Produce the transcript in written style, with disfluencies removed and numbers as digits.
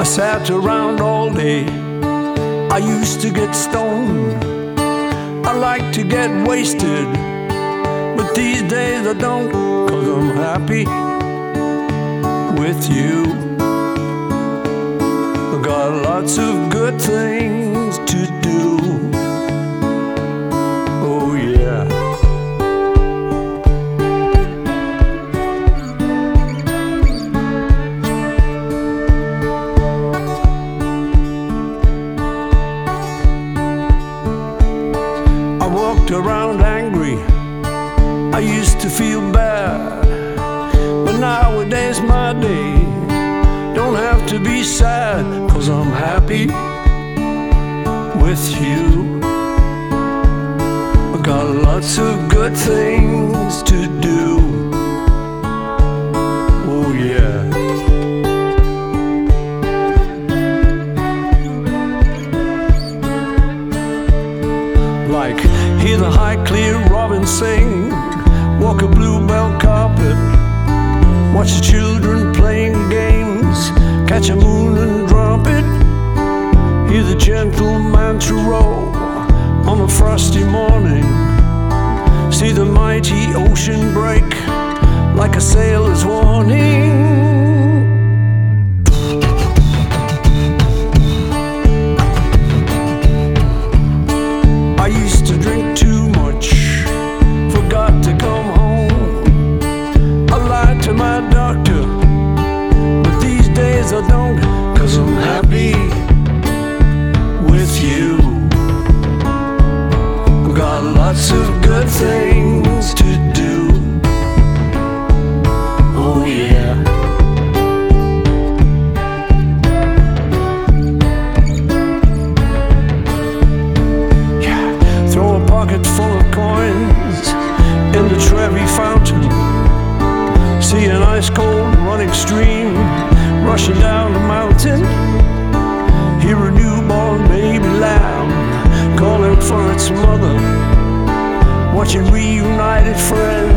sat around all day. I used to get stoned. I like to get wasted, but these days I don't, 'cause I'm happy with you. I got lots of good things to do. Oh yeah. I walked around angry. I used to feel bad, but nowadays my day don't have to be sad, 'cause I'm happy with you. I got lots of good things to do. Oh yeah. Like hear the high clear robin sing, walk a bluebell carpet, watch the children playing games, catch a moon and drop it, hear the gentle mantra roll on a frosty morning, see the mighty ocean break like a sailor's warning. I used to drink too much, forgot to come home. I lied to my doctor, but these days I don't, 'cause I'm happy with you. I've got lots of good things to do. Oh yeah. Throw a pocket full of coins in the Trevi fountain, see an ice cold running stream rushing down the mountain, hear a newborn baby lamb calling for its mother, watching reunited friends